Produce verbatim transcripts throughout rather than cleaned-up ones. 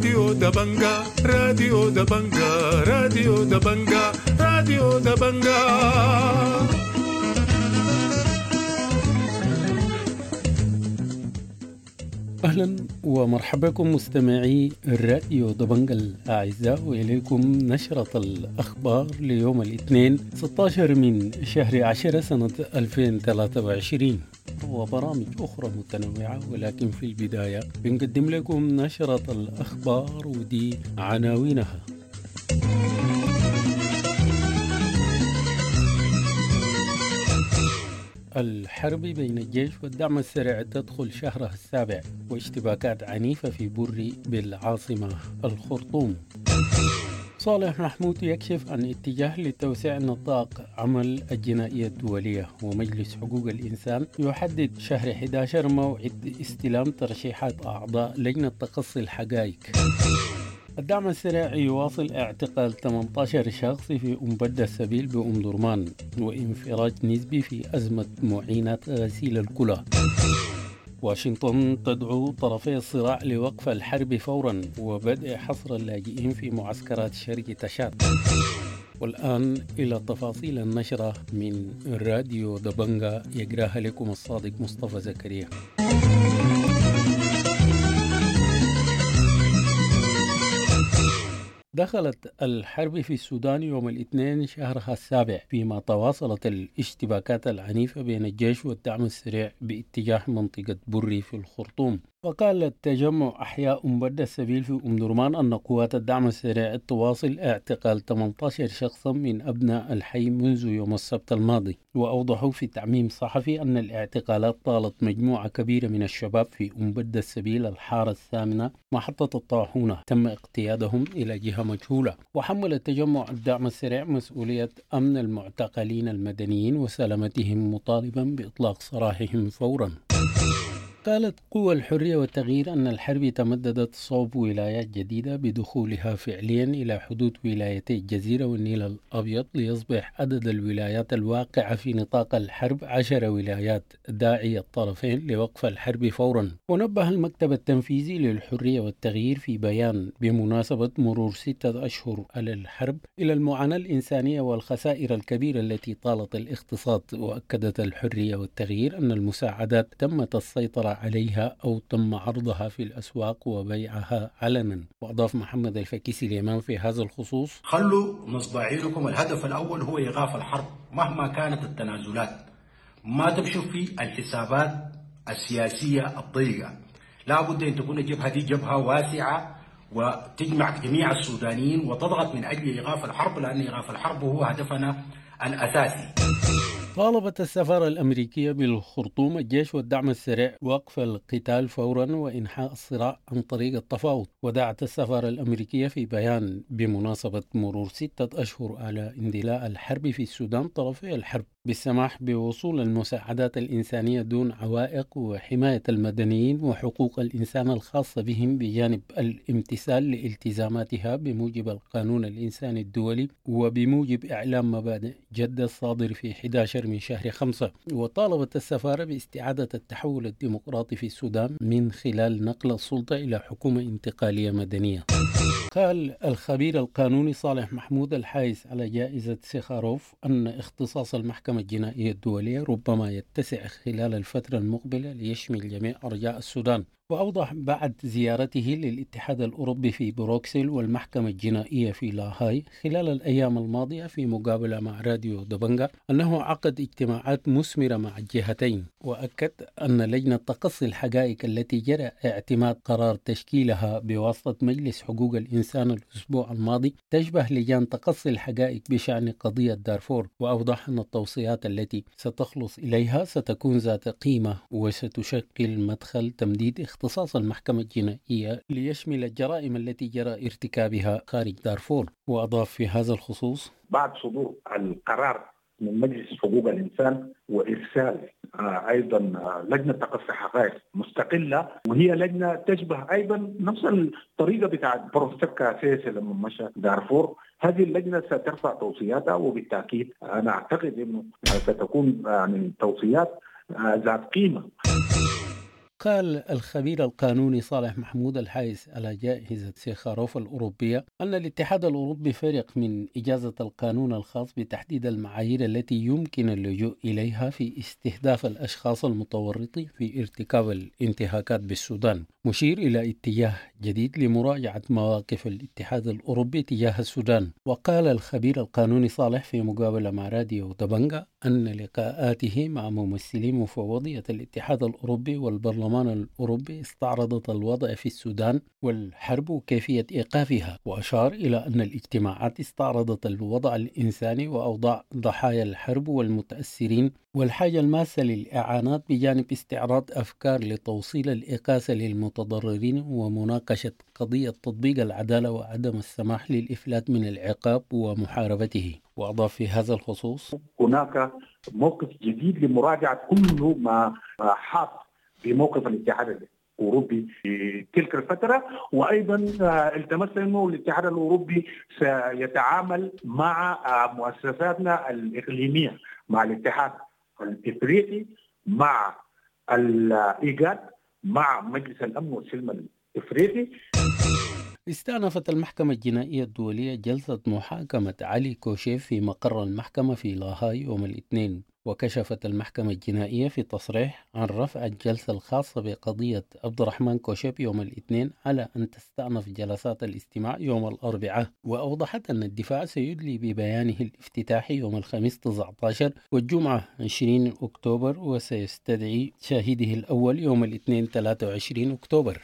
راديو دبنجا راديو دبنجا راديو دبنجا راديو دبنجا. أهلا ومرحبا بكم مستمعي الراديو دبنجا الأعزاء، وإليكم نشرة الأخبار ليوم الاثنين ستة عشر من شهر عشرة سنة ألفين وثلاثة وعشرين، وبرامج أخرى متنوعة. ولكن في البداية بنقدم لكم نشرة الأخبار ودي عناوينها. الحرب بين الجيش والدعم السريع تدخل شهرها السابع، واشتباكات عنيفة في بري بالعاصمة الخرطوم. صالح محمود يكشف عن اتجاه لتوسيع نطاق عمل الجنائية الدولية، ومجلس حقوق الإنسان يحدد شهر أحد عشر موعد استلام ترشيحات أعضاء لجنة تقصي الحقائق. الدعم السريع يواصل اعتقال ثمانية عشر شخص في أنبد السبيل بأم درمان، وانفراج نسبي في أزمة معينات غسيل الكلى. واشنطن تدعو طرفي الصراع لوقف الحرب فورا وبدء حصر اللاجئين في معسكرات شرق تشاد. والآن إلى تفاصيل النشرة من راديو دبنجا، يقراها لكم الصادق مصطفى زكريا. دخلت الحرب في السودان يوم الاثنين شهرها السابع، فيما تواصلت الاشتباكات العنيفة بين الجيش والدعم السريع باتجاه منطقة بري في الخرطوم. وقال التجمع أحياء أنبد السبيل في أم درمان أن قوات الدعم السريع تواصل اعتقال ثمانية عشر شخصا من أبناء الحي منذ يوم السبت الماضي. وأوضحوا في تعميم صحفي أن الاعتقالات طالت مجموعة كبيرة من الشباب في أنبد السبيل الحارة الثامنة محطة الطاحونة، تم اقتيادهم إلى جهة مجهولة. وحمل التجمع الدعم السريع مسؤولية أمن المعتقلين المدنيين وسلامتهم، مطالبا بإطلاق سراحهم فورا. قالت قوى الحرية والتغيير أن الحرب تمددت صوب ولايات جديدة بدخولها فعليا إلى حدود ولايتي الجزيرة والنيل الأبيض، ليصبح عدد الولايات الواقعة في نطاق الحرب عشر ولايات، داعي الطرفين لوقف الحرب فورا. ونبه المكتب التنفيذي للحرية والتغيير في بيان بمناسبة مرور ستة أشهر على الحرب إلى المعاناة الإنسانية والخسائر الكبيرة التي طالت الاقتصاد. وأكدت الحرية والتغيير أن المساعدات تمت السيطرة عليها أو تم عرضها في الأسواق وبيعها علنا. وأضاف محمد الفكيسي اليمان في هذا الخصوص: خلوا مصباحيكم الهدف الأول هو إيقاف الحرب مهما كانت التنازلات، ما تمشوا في الحسابات السياسية الضيقة. لا بد أن تكون الجبهة دي جبهة واسعة وتجمع جميع السودانيين وتضغط من أجل إيقاف الحرب، لأن إيقاف الحرب هو هدفنا الأساسي. طالبت السفارة الأمريكية بالخرطوم الجيش والدعم السريع وقف القتال فورا وإنهاء الصراع عن طريق التفاوض. ودعت السفارة الأمريكية في بيان بمناسبة مرور ستة أشهر على اندلاع الحرب في السودان طرفي الحرب بالسماح بوصول المساعدات الإنسانية دون عوائق، وحماية المدنيين وحقوق الإنسان الخاصة بهم، بجانب الامتثال لالتزاماتها بموجب القانون الإنساني الدولي وبموجب إعلام مبادئ جدة الصادر في أحد عشر من شهر خمسة. وطالبت السفارة باستعادة التحول الديمقراطي في السودان من خلال نقل السلطة إلى حكومة انتقالية مدنية. قال الخبير القانوني صالح محمود الحائز على جائزة سيخاروف أن اختصاص المحكمة الجنائية الدولية ربما يتسع خلال الفترة المقبلة ليشمل جميع أرجاء السودان. وأوضح بعد زيارته للاتحاد الأوروبي في بروكسل والمحكمة الجنائية في لاهاي خلال الأيام الماضية في مقابلة مع راديو دبنجا أنه عقد اجتماعات مثمرة مع الجهتين. وأكد أن لجنة تقصي الحقائق التي جرى اعتماد قرار تشكيلها بواسطة مجلس حقوق الإنسان الأسبوع الماضي تشبه لجان تقصي الحقائق بشأن قضية دارفور. وأوضح أن التوصيات التي ستخلص إليها ستكون ذات قيمة وستشكل مدخل تمديد اختصاص المحكمة الجنائية ليشمل الجرائم التي جرى ارتكابها خارج دارفور. وأضاف في هذا الخصوص: بعد صدور القرار من مجلس حقوق الإنسان وإرسال آه أيضا آه لجنة تقصي حقائق مستقلة، وهي لجنة تشبه أيضا نفس الطريقة بتاعت بروفيسور كاسيس لما مشى دارفور. هذه اللجنة سترفع توصياتها، وبالتأكيد أنا أعتقد أنه ستكون يعني توصيات آه ذات قيمة. وقال الخبير القانوني صالح محمود الحائز على جائزة سيخاروف الأوروبية أن الاتحاد الأوروبي فرق من إجازة القانون الخاص بتحديد المعايير التي يمكن اللجوء إليها في استهداف الأشخاص المتورطين في ارتكاب الانتهاكات بالسودان، مشير إلى اتجاه جديد لمراجعة مواقف الاتحاد الأوروبي تجاه السودان. وقال الخبير القانوني صالح في مقابلة مع راديو دبنجة أن لقاءاته مع ممثلي مفوضية الاتحاد الأوروبي والبرلمان الأوروبي استعرضت الوضع في السودان والحرب وكيفية إيقافها، وأشار إلى أن الاجتماعات استعرضت الوضع الإنساني وأوضاع ضحايا الحرب والمتأثرين والحاجة الماسة للإعانات بجانب استعراض أفكار لتوصيل الإقاسة للمتضررين ومناقشة قضية تطبيق العدالة وعدم السماح للإفلات من العقاب ومحاربته. وأضاف في هذا الخصوص: هناك موقف جديد لمراجعة كل ما حاط في موقف الاتحاد الأوروبي في تلك الفترة، وأيضا التمس أنه الاتحاد الأوروبي سيتعامل مع مؤسساتنا الإقليمية، مع الاتحاد الإفريقي، مع الإيجاد، مع مجلس الأمن والسلم الإفريقي. استأنفت المحكمة الجنائية الدولية جلسة محاكمة علي كوشيف في مقر المحكمة في لاهاي يوم الاثنين، وكشفت المحكمة الجنائية في تصريح عن رفع الجلسة الخاصة بقضية عبد الرحمن كوشيف يوم الاثنين على أن تستأنف جلسات الاستماع يوم الأربعاء، وأوضحت أن الدفاع سيدلي ببيانه الافتتاحي يوم الخميس تسعة عشر والجمعة عشرين أكتوبر، وسيستدعي شاهده الأول يوم الاثنين ثلاثة وعشرين أكتوبر.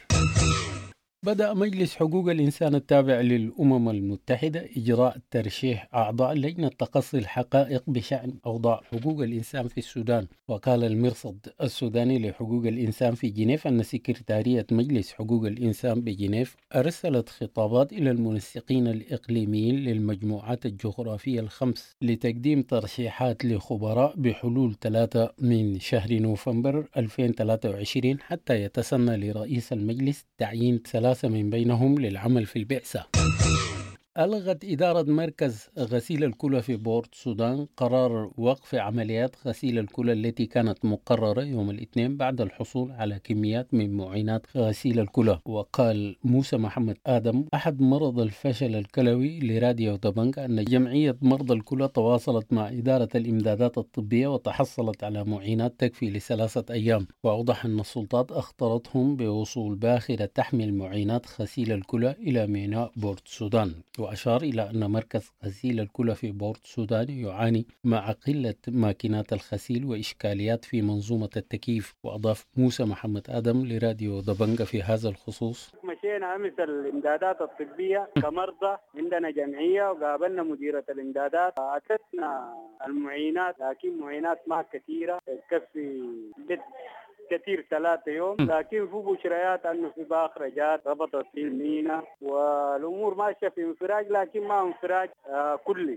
بدأ مجلس حقوق الإنسان التابع للأمم المتحدة إجراء ترشيح أعضاء لجنة تقصي الحقائق بشأن أوضاع حقوق الإنسان في السودان. وقال المرصد السوداني لحقوق الإنسان في جنيف أن سكرتارية مجلس حقوق الإنسان بجنيف أرسلت خطابات إلى المنسقين الإقليميين للمجموعات الجغرافية الخمس لتقديم ترشيحات لخبراء بحلول ثلاثة من شهر نوفمبر ألفين وثلاثة وعشرين حتى يتسنى لرئيس المجلس تعيين ثلاثة من بينهم للعمل في البعثة. ألغت إدارة مركز غسيل الكلى في بورت السودان قرار وقف عمليات غسيل الكلى التي كانت مقررة يوم الاثنين بعد الحصول على كميات من معينات غسيل الكلى. وقال موسى محمد آدم أحد مرضى الفشل الكلوي لراديو دبنج أن جمعية مرضى الكلى تواصلت مع إدارة الإمدادات الطبية وتحصلت على معينات تكفي لثلاثة أيام. وأوضح أن السلطات أخطرتهم بوصول باخرة تحمل معينات غسيل الكلى إلى ميناء بورت السودان. وأشار إلى أن مركز غسيل الكلى في بورت السودان يعاني مع قلة ماكينات الغسيل وإشكاليات في منظومة التكييف. وأضاف موسى محمد آدم لراديو دبنجة في هذا الخصوص: مشينا أمس الإمدادات الطبية كمرضى، عندنا جمعية وقابلنا مديرة الإمدادات، أتتنا المعينات لكن معينات ما كثيرة تكفي كثير ثلاثة يوم، لكن في بشريات أنه في باخرجات ربطت في المينا والأمور ماشية في انفراج، لكن ما انفراج آه كلي.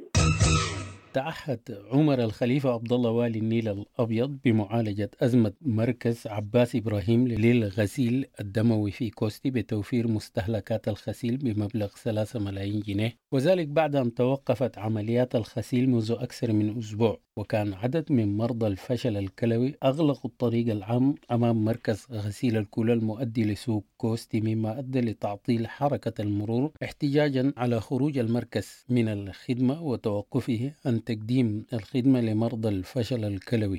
تعهد عمر الخليفة عبد الله والي النيل الأبيض بمعالجة أزمة مركز عباس إبراهيم للغسيل الدموي في كوستي بتوفير مستهلكات الغسيل بمبلغ ثلاثة ملايين جنيه، وذلك بعد أن توقفت عمليات الغسيل منذ أكثر من أسبوع. وكان عدد من مرضى الفشل الكلوي أغلقوا الطريق العام أمام مركز غسيل الكلى المؤدي لسوق كوستي، مما أدى لتعطيل حركة المرور احتجاجا على خروج المركز من الخدمة وتوقفه عن تقديم الخدمة لمرضى الفشل الكلوي.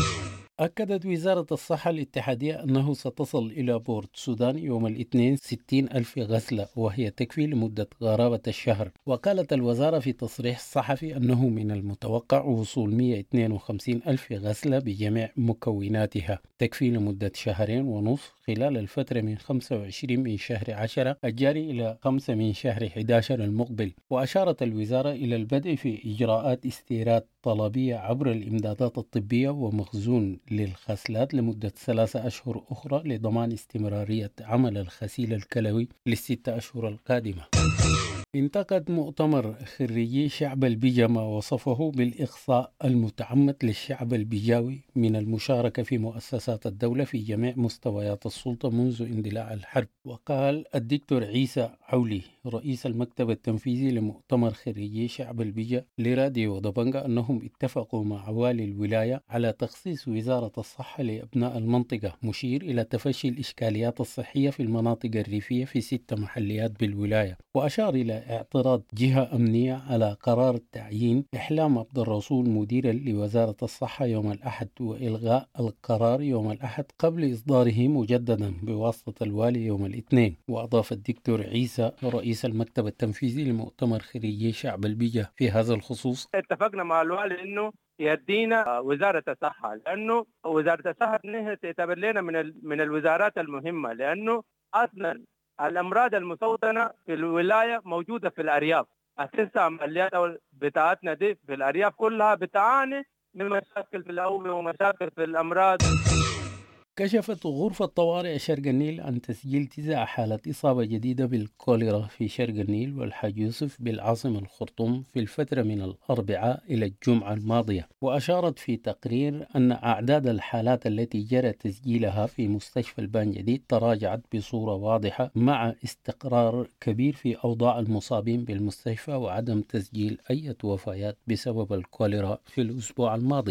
أكدت وزارة الصحة الاتحادية أنه ستصل إلى بورت السودان يوم الاثنين ستين ألف غسلة، وهي تكفي لمدة قرابة الشهر. وقالت الوزارة في تصريح صحفي أنه من المتوقع وصول مئة واثنين وخمسين ألف غسلة بجميع مكوناتها تكفي لمدة شهرين ونصف خلال الفترة من خمسة وعشرين من شهر عشرة الجاري إلى خمسة من شهر أحد عشر المقبل. وأشارت الوزارة إلى البدء في إجراءات استيراد طلبية عبر الإمدادات الطبية ومخزون للغسلات لمدة ثلاثة أشهر أخرى لضمان استمرارية عمل الغسيل الكلوي للستة أشهر القادمة. انتقد مؤتمر خريجي شعب البيجا ما وصفه بالإقصاء المتعمد للشعب البيجاوي من المشاركة في مؤسسات الدولة في جميع مستويات السلطة منذ اندلاع الحرب. وقال الدكتور عيسى عولي رئيس المكتب التنفيذي لمؤتمر خريجي شعب البيجا لراديو دبنجا أنهم اتفقوا مع والي الولاية على تخصيص وزارة الصحة لأبناء المنطقة، مشير إلى تفشي الإشكاليات الصحية في المناطق الريفية في ست محليات بالولاية. وأشار إلى اعتراض جهة أمنية على قرار التعيين إحلام عبد الرسول مديرا لوزارة الصحة يوم الأحد وإلغاء القرار يوم الأحد قبل إصداره مجددا بواسطة الوالي يوم الاثنين. وأضاف الدكتور عيسى رئيس المكتب التنفيذي لمؤتمر خريجي شعب البيجا في هذا الخصوص: اتفقنا مع الوالي إنه يدينا وزارة الصحة، لأنه وزارة الصحة تعتبر لنا من من الوزارات المهمة، لأنه أصلا الأمراض المسوطنة في الولاية موجودة في الأرياف. أساسا عمليات بتاعتنا دي في الأرياف كلها بتعاني من مشاكل في الأوبئة ومشاكل في الأمراض. كشفت غرفة طوارئ شرق النيل عن تسجيل تسع حالات إصابة جديدة بالكوليرا في شرق النيل والحاج يوسف بالعاصمة الخرطوم في الفترة من الأربعاء إلى الجمعة الماضية. وأشارت في تقرير أن أعداد الحالات التي جرى تسجيلها في مستشفى البان جديد تراجعت بصورة واضحة مع استقرار كبير في أوضاع المصابين بالمستشفى وعدم تسجيل أي وفيات بسبب الكوليرا في الأسبوع الماضي.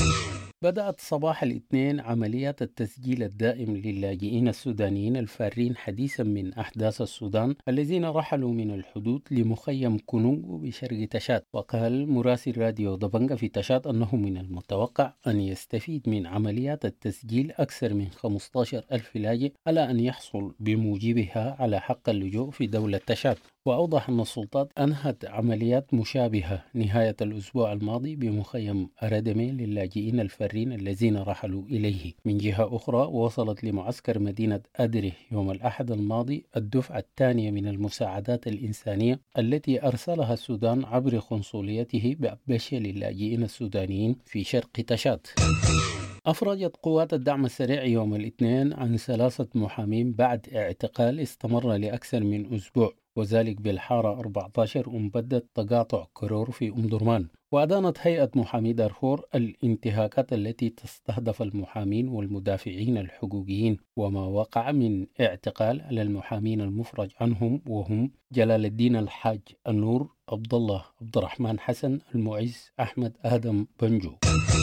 بدأت صباح الاثنين عمليات التسجيل الدائم للاجئين السودانيين الفارين حديثا من أحداث السودان الذين رحلوا من الحدود لمخيم كونونغو بشرق تشاد. وقال مراسل راديو دبنجا في تشاد أنه من المتوقع أن يستفيد من عمليات التسجيل أكثر من خمسة عشر ألف لاجئ على أن يحصل بموجبها على حق اللجوء في دولة تشاد. وأوضح أن السلطات أنهت عمليات مشابهة نهاية الأسبوع الماضي بمخيم أردمي للاجئين الفارين الذين رحلوا إليه. من جهة أخرى وصلت لمعسكر مدينة أدره يوم الأحد الماضي الدفعة الثانية من المساعدات الإنسانية التي أرسلها السودان عبر قنصليته بأبشة للاجئين السودانيين في شرق تشاد. أفرجت قوات الدعم السريع يوم الاثنين عن ثلاثة محامين بعد اعتقال استمر لأكثر من أسبوع، وذلك بالحارة أربعة عشر ومبدة تقاطع كرور في أم درمان. وأدانت هيئة محامي دارفور الانتهاكات التي تستهدف المحامين والمدافعين الحقوقيين وما وقع من اعتقال على المحامين المفرج عنهم وهم جلال الدين الحاج النور عبد الله عبد الرحمن حسن المعز أحمد آدم بنجو.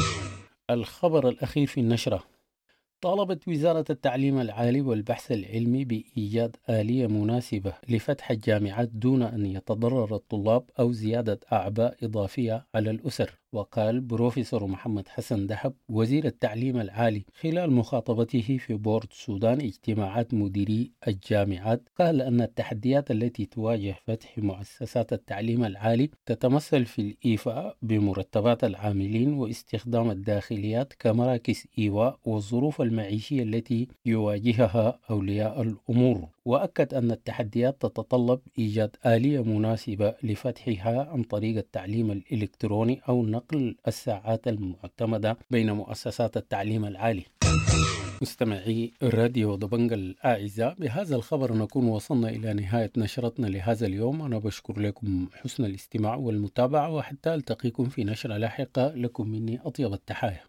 الخبر الأخير في النشرة: طالبت وزارة التعليم العالي والبحث العلمي بإيجاد آلية مناسبة لفتح الجامعات دون أن يتضرر الطلاب أو زيادة أعباء إضافية على الأسر. وقال بروفيسور محمد حسن دحب وزير التعليم العالي خلال مخاطبته في بورد السودان اجتماعات مديري الجامعات، قال أن التحديات التي تواجه فتح مؤسسات التعليم العالي تتمثل في الإيفاء بمرتبات العاملين واستخدام الداخليات كمراكز إيواء والظروف المعيشية التي يواجهها أولياء الأمور. وأكد أن التحديات تتطلب إيجاد آلية مناسبة لفتحها عن طريق التعليم الإلكتروني أو نقل الساعات المعتمدة بين مؤسسات التعليم العالي. مستمعي الراديو دبنجا الأعزاء، بهذا الخبر نكون وصلنا إلى نهاية نشرتنا لهذا اليوم. أنا بشكر لكم حسن الاستماع والمتابعة، وحتى ألتقيكم في نشرة لاحقة. لكم مني أطيب التحايا.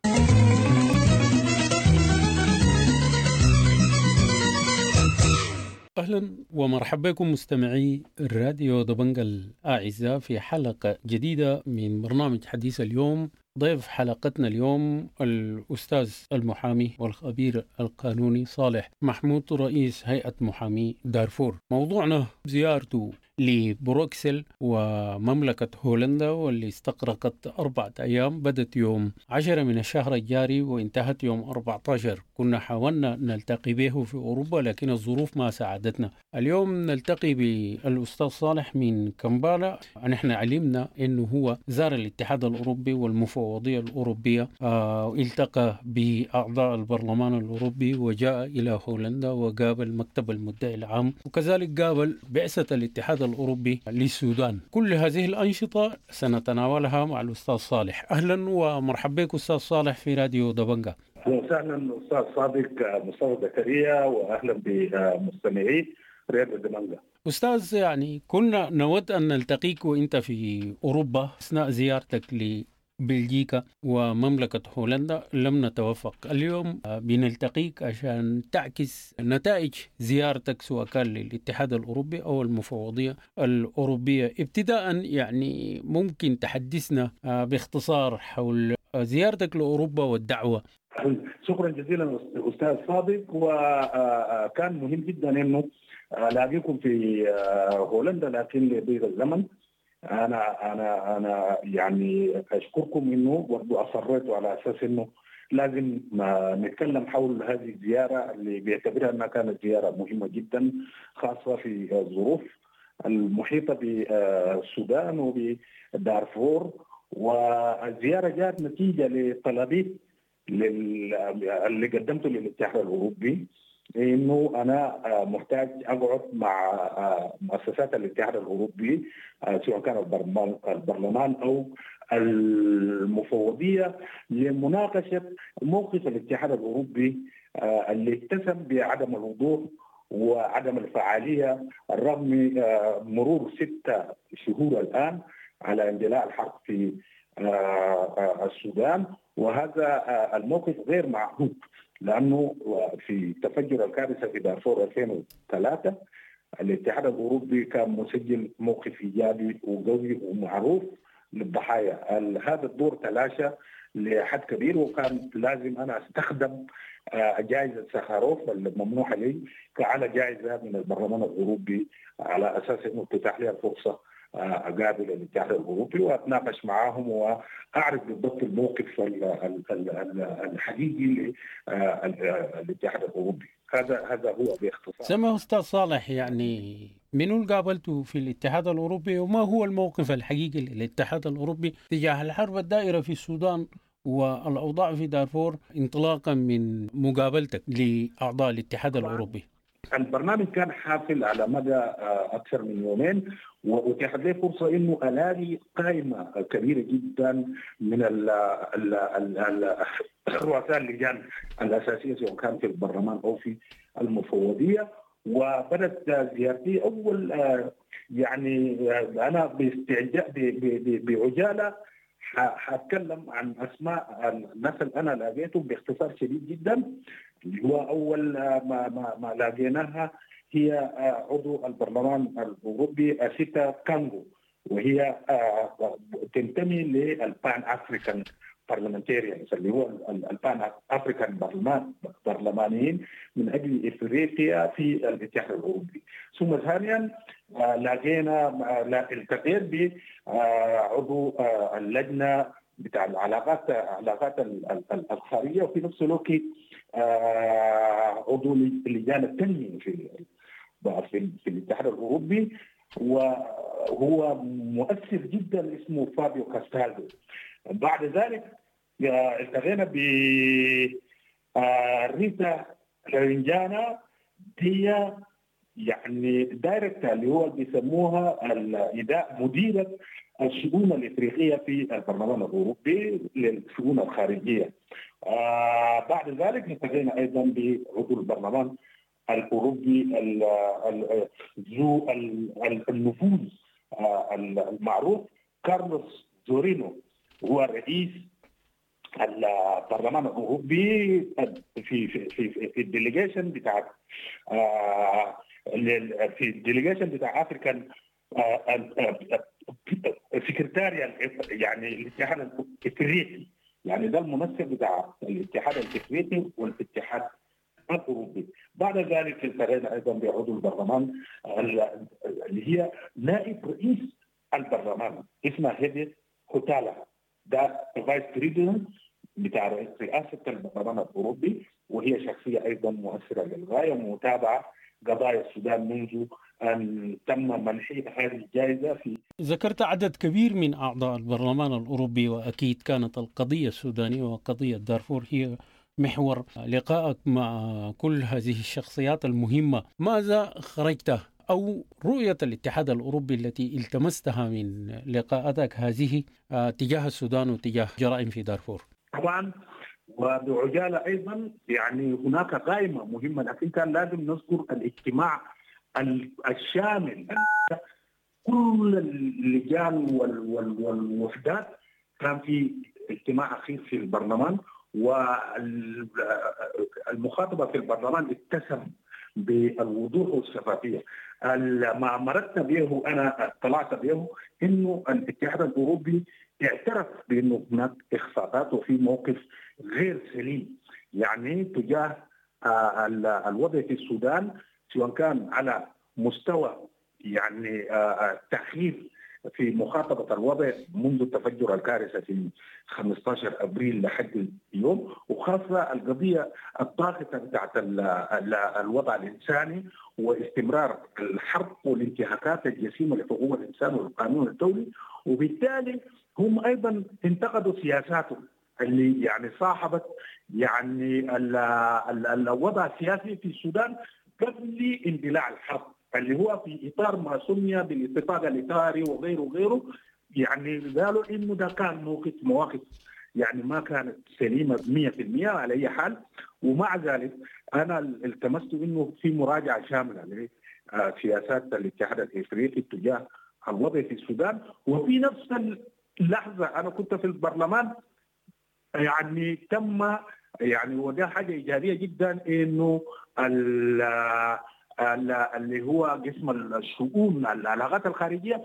أهلا ومرحبا بكم مستمعي الراديو دبنجا الأعزاء في حلقة جديدة من برنامج حديث اليوم. ضيف حلقتنا اليوم الأستاذ المحامي والخبير القانوني صالح محمود رئيس هيئة محامي دارفور. موضوعنا زيارته لبروكسل ومملكة هولندا واللي استغرقت أربعة أيام، بدت يوم عشرة من الشهر الجاري وانتهت يوم أربعة عشر. كنا حاولنا نلتقي به في أوروبا لكن الظروف ما ساعدتنا. اليوم نلتقي بالأستاذ صالح من كمبالا. نحن علمنا أنه هو زار الاتحاد الأوروبي والمفوضية الأوروبية، آه التقى بأعضاء البرلمان الأوروبي وجاء إلى هولندا وقابل مكتب المدعي العام، وكذلك قابل بعثة الاتحاد الأوروبي للسودان. كل هذه الأنشطة سنتناولها مع الأستاذ صالح. أهلا ومرحبا بك أستاذ صالح في راديو دبنجا. أهلا وسهلا أستاذ صادق مصطفى زكريا، وأهلا بمستمعي رياض دمنجة. أستاذ، يعني كنا نود أن نلتقيك وأنت في أوروبا أثناء زيارتك لبلجيكا ومملكة هولندا، لم نتوفق. اليوم بنلتقيك عشان تعكس نتائج زيارتك سواء كان للاتحاد الأوروبي أو المفوضية الأوروبية. ابتداء يعني ممكن تحدثنا باختصار حول زيارتك لأوروبا والدعوة. شكرا جزيلا أستاذ صادق، وكان مهم جدا أنه ألاقيكم في هولندا، لكن لضيق الزمن أنا أنا أنا يعني أشكركم إنه برضو أصريتوا على أساس إنه لازم نتكلم حول هذه الزيارة اللي بيعتبرها أنها كانت زيارة مهمة جدا، خاصة في الظروف المحيطة بالسودان وبدارفور. والزيارة جاءت نتيجة لطلبي اللي قدمته للاتحاد الأوروبي، إنه أنا محتاج أقعد مع مؤسسات الاتحاد الأوروبي سواء كان البرلمان أو المفوضية لمناقشة موقف الاتحاد الأوروبي اللي اتسم بعدم الوضوح وعدم الفعالية رغم مرور ستة شهور الآن على اندلاع الحرب في السودان. وهذا الموقف غير معهود، لأنه في تفجر الكارثة في دارفور ألفين وثلاثة الاتحاد الأوروبي كان مسجل موقف إيجابي وقوي ومعروف للضحايا. هذا الدور تلاشى لحد كبير، وكان لازم أنا أستخدم جائزة سخاروف الممنوحة لي كعلى جائزة من البرلمان الأوروبي على أساس أنه تتاح لي الفرصة أقابل الاتحاد الأوروبي وأتناقش معهم وأعرف بالضبط الموقف الحقيقي للاتحاد الأوروبي. هذا هذا هو باختصار. سمع أستاذ صالح، يعني منو اللي قابلته في الاتحاد الأوروبي وما هو الموقف الحقيقي للاتحاد الأوروبي تجاه الحرب الدائرة في السودان والأوضاع في دارفور انطلاقا من مقابلتك لأعضاء الاتحاد الأوروبي؟ البرنامج كان حافل على مدى أكثر من يومين، وأتيحت لي فرصة إنه ألاقي قائمة كبيرة جدا من رؤساء اللجان الأساسية سواء كان في البرلمان أو في المفوضية. وبدأت زيارتي أول يعني أنا باستعجال بعجالة حاتكلم عن أسماء الناس اللي أنا لقيتهم باختصار شديد جدا. هو أول ما ما ما لقيناها هي عضو البرلمان الأوروبي أسيتا كانغو، وهي تنتمي للبان أفريكان بارلمنتيريانز اللي هو البان أفريكان برلمان برلمانيين من أجل إفريقيا في الاتحاد الأوروبي. ثم ثانيا لقينا التقيت بعضو اللجنة بتاع العلاقات علاقات الخارجية، وفي نفس الوقت عضو لجان التنمية في في, في الاتحاد الأوروبي، وهو مؤثر جدا اسمه فابيو كاستالدو. بعد ذلك التقينا ب ريتا لارنجانا، هي يعني دايركتور اللي هو بيسموها الإداء مديرة الشؤون الإفريقية في البرلمان الأوروبي للشؤون الخارجية. آه بعد ذلك التقينا أيضا بعضو البرلمان الأوروبي ذو النفوذ المعروف كارلوس زورينو، هو رئيس البرلمان الأوروبي في في في في الديليجيشن بتاع في الديليجيشن بتاع أفريكان سكرتاريا يعني الاتحاد الإفريقي، يعني ده الممثل بتاع الاتحاد الإفريقي والاتحاد الأوروبي. بعد ذلك التقينا أيضا بعضو البرلمان اللي هي نائب رئيس البرلمان اسمها هيدي هوتالا، ده فايس بريزيدنت بتاع رئاسة البرلمان الأوروبي، وهي شخصية أيضا مؤثرة للغاية ومتابعة قضايا السودان منذ أن تم منحها هذه الجائزة. في ذكرت عدد كبير من أعضاء البرلمان الأوروبي، وأكيد كانت القضية السودانية وقضية دارفور هي محور لقائك مع كل هذه الشخصيات المهمة. ماذا خرجت أو رؤية الاتحاد الأوروبي التي التمستها من لقاءاتك هذه تجاه السودان وتجاه جرائم في دارفور؟ طبعا وبعجالة أيضا يعني هناك قائمة مهمة، لكن كان لازم نذكر الاجتماع الشامل. كل اللجان والوحدات كان في اجتماع أخير في البرلمان، والمخاطبة في البرلمان اتسم بالوضوح والشفافية. ما مرت به أنا اطلعت به إنه الاتحاد الأوروبي اعترف بأنه هناك إخفاقات وفي موقف غير سليم يعني تجاه الوضع في السودان، سواء كان على مستوى يعني التأخير في مخاطبة الوضع منذ تفجر الكارثة في خمسة عشر أبريل لحد اليوم، وخاصة القضية الضاغطة بتاعت الوضع الإنساني واستمرار الحرب والانتهاكات الجسيمة لحقوق الإنسان والقانون الدولي. وبالتالي هم أيضا انتقدوا سياساتهم اللي يعني صاحبت يعني الوضع السياسي في السودان قبل اندلاع الحرب، اللي هو في اطار ما سمي بالاتفاق الاطاري وغيره وغيره. يعني قالوا انه ده كان موقف مواقف يعني ما كانت سليمه مية بالمية على اي حال. ومع ذلك انا التمست انه في مراجعه شامله لسياسات الاتحاد الافريقي تجاه الوضع في السودان. وفي نفس اللحظه انا كنت في البرلمان يعني تم يعني وده حاجه ايجابيه جدا انه اللي هو قسم الشؤون العلاقات الخارجيه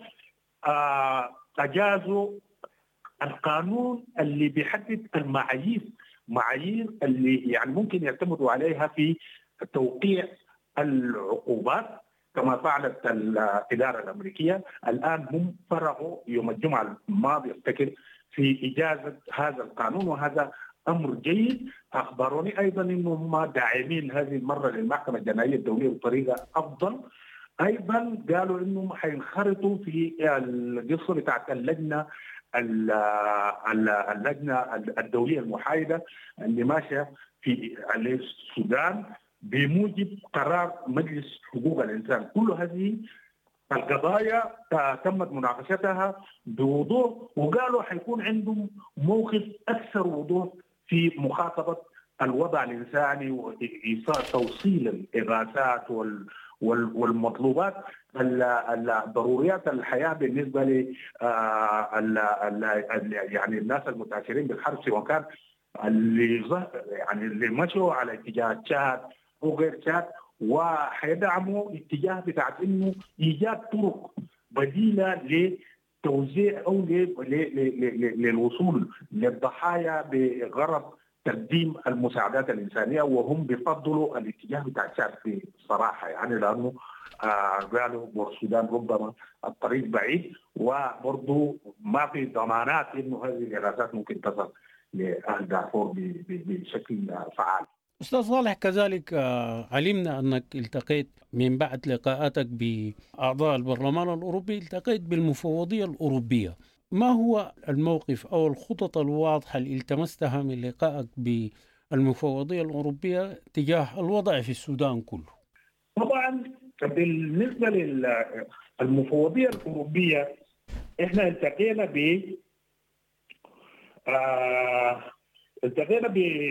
اجازوا القانون اللي بيحدد المعايير معايير اللي يعني ممكن يعتمدوا عليها في توقيع العقوبات كما فعلت الاداره الامريكيه. الان هم فرغوا يوم الجمعه الماضي افتكر في اجازه هذا القانون، وهذا امر جيد. اخبروني ايضا انهم هم داعمين هذه المره للمحكمه الجنائيه الدوليه بطريقه افضل. ايضا قالوا انهم حينخرطوا في القصه بتاعت اللجنه اللجنه الدوليه المحايده اللي ماشيه في السودان بموجب قرار مجلس حقوق الانسان. كل هذه القضايا تمت مناقشتها بوضوح، وقالوا حيكون عندهم موقف اكثر وضوح في مخاطبه الوضع الانساني وايصال توصيل الاغاثات والمطلوبات ضروريات الحياه بالنسبه ل يعني الناس المتاثرين بالحرب، سواء كان اللي يعني اللي مشوا على اتجاه تشاد او غير تشاد، وحيدعموا اتجاه بتاعت انه ايجاد طرق بديله لتوزيع او للوصول للضحايا بغرض تقديم المساعدات الانسانيه. وهم بيفضلوا الاتجاه بتاع تشاد بصراحه يعني لانه آه قالوا السودان ربما الطريق بعيد، وبرضه ما في ضمانات انه هذه الاغاثات ممكن تصل لاهل دارفور بشكل فعال. أستاذ صالح، كذلك علمنا أنك التقيت من بعد لقاءاتك بأعضاء البرلمان الأوروبي، التقيت بالمفوضية الأوروبية. ما هو الموقف أو الخطط الواضحة اللي التمستها من لقائك بالمفوضية الأوروبية تجاه الوضع في السودان كله؟ طبعا بالنسبة للمفوضية الأوروبية إحنا التقينا ب آه التقينا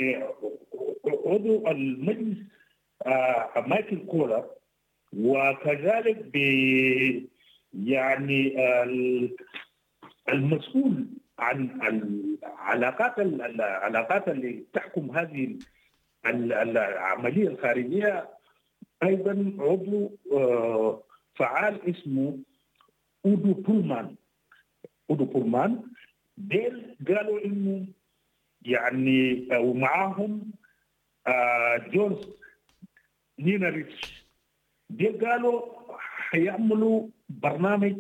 بعضو المجلس آه مايكل كولر، وكذلك ب يعني آه المسؤول عن العلاقات العلاقات اللي تحكم هذه العملية الخارجية، أيضا عضو آه فعال اسمه أودو بولمان. أودو بولمان ديل قالوا إنه يعني ومعاهم آه جونز نيناريتش، دي قالوا حيعملوا برنامج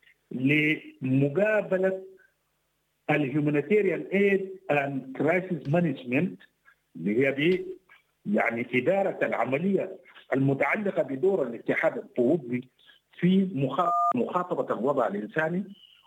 لمقابلة الهيومانيتيريان ايد اند كرايسيس مانجمنت، اللي هي دي يعني إدارة العملية المتعلقة بدور الاتحاد الأوروبي في مخاطبة الوضع الإنساني.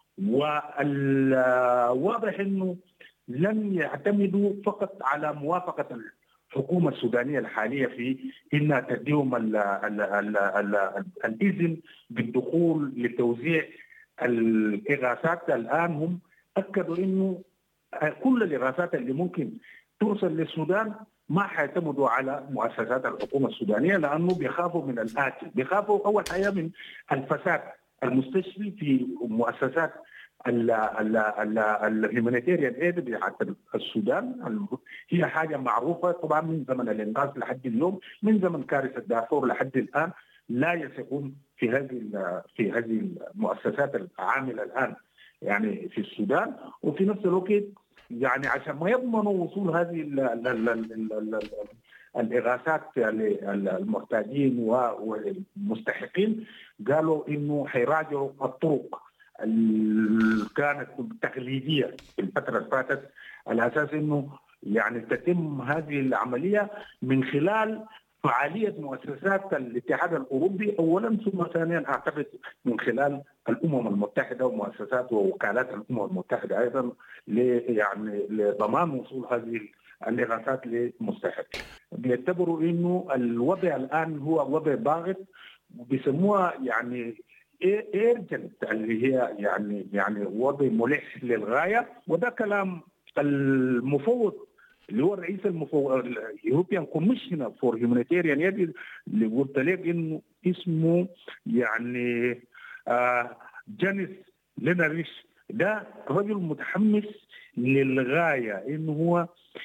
والواضح أنه لم يعتمدوا فقط على موافقة الحكومة السودانية الحالية في إنها تديهم ال ال ال ال الإذن بالدخول لتوزيع الإغاثات. الآن هم أكدوا إنه كل الإغاثات اللي ممكن ترسل للسودان ما حيعتمدوا على مؤسسات الحكومة السودانية، لأنه بيخافوا من الآتي. بيخافوا أول حاجة من الفساد المستشري في مؤسسات الهيومانيتيريان ايد بتاعت السودان. هي حاجة معروفة طبعا من زمن الإنقاذ لحد اليوم، من زمن كارثة دارفور لحد الآن لا يثقون في هذه في هذه المؤسسات العاملة الآن يعني في السودان. وفي نفس الوقت يعني عشان ما يضمنوا وصول هذه ال ال ال ال ال الإغاثات للمحتاجين والمستحقين، قالوا إنه حيراجعوا الطرق اللي كانت تقليدية في الفترة اللي فاتت، على أساس إنه يعني تتم هذه العملية من خلال فعالية مؤسسات الاتحاد الأوروبي أولا، ثم ثانيا أعتقد من خلال الأمم المتحدة ومؤسسات ووكالات الأمم المتحدة أيضا يعني لضمان وصول هذه الإغاثات للمستحقين. بيعتبروا إنه الوضع الآن هو وضع ضاغط، وبيسموها يعني ايرجنت اللي هي يعني يعني وضع ملح للغاية. وده كلام المفوض اللي هو الرئيس المفوض اليوروبيان كوميشنر فور هيومانيتيريان ايد اللي قلت لك انه اسمه يعني آه جانيس ليناريش، ده رجل متحمس للغاية انه هو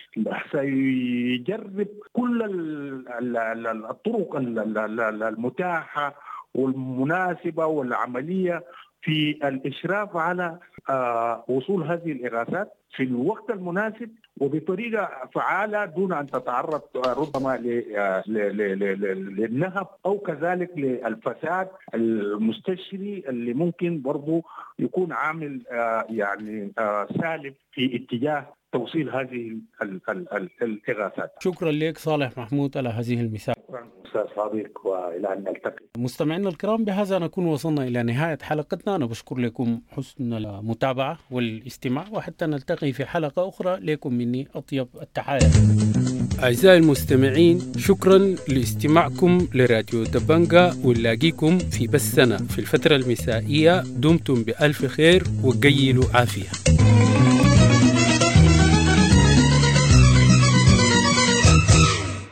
سيجرب كل الطرق المتاحة والمناسبة والعملية في الإشراف على آه وصول هذه الإغاثات في الوقت المناسب وبطريقة فعالة دون أن تتعرض ربما للنهب أو كذلك للفساد المستشري اللي ممكن برضو يكون عامل آه يعني آه سالب في اتجاه توصيل هذه الإغاثات. شكرا لك صالح محمود على هذه المساحة. شكرا أستاذ صادق، وإلى أن نلتقي. مستمعينا الكرام، بهذا نكون وصلنا إلى نهاية حلقتنا. أنا بشكر لكم حسن المتابعة والاستماع، وحتى نلتقي في حلقة أخرى لكم مني أطيب التحايا. أعزائي المستمعين، شكرا لاستماعكم لراديو دبنجة، ونلاقيكم في بثنا في الفترة المسائية. دمتم بألف خير وقيلوا عافية.